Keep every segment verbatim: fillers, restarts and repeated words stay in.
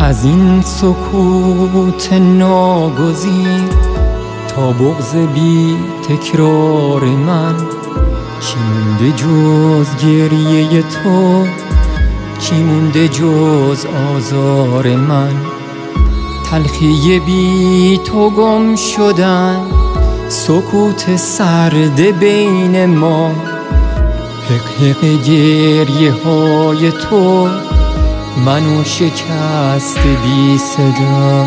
از این سکوت ناگزیر تا بغض بی تکرار من، چی مونده جز گریه تو؟ چی مونده جز آزار من؟ تلخی بی تو گم شدن، سکوت سرد بین ما، حق حق گریه های تو منو شکست بی صدا.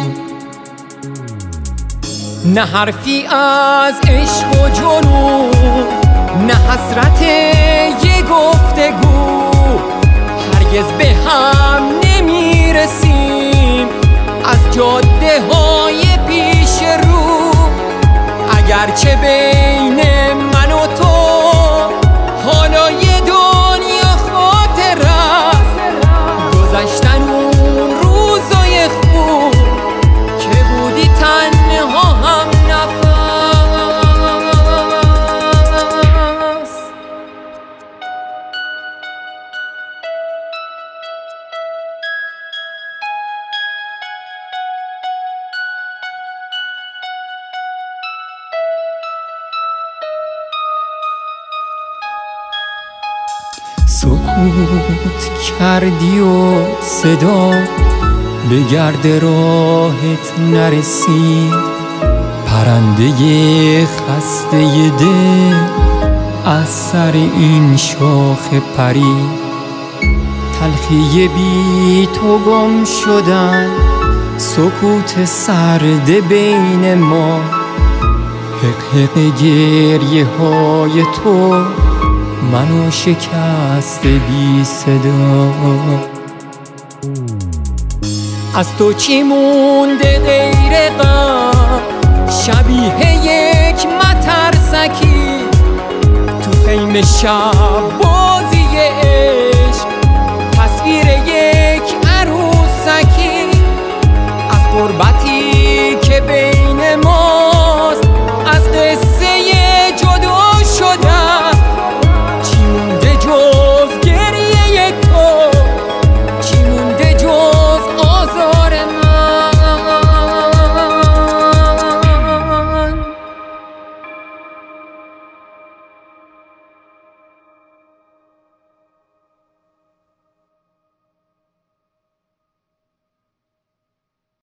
نه حرفی از عشق و جنون، نه حسرت یه گفتگو، هرگز به هم نمیرسیم از جاده های پیش رو. اگرچه بین من و تو حالا یه دنیا خاطر است، گذشتن اون روزای خوب که بودی تنها هم نفس. سکوت کردی و صدا به گرد راهت نرسید، پرنده خسته دل از سر این شاخ پرید. تلخی بی تو گم شدن، سکوت سرد بین ما، حق حق گریه های تو منو شکست بی صدا. از تو چی مونده غیر غم، شبیه یک مترسکی تو خیمه شب بازی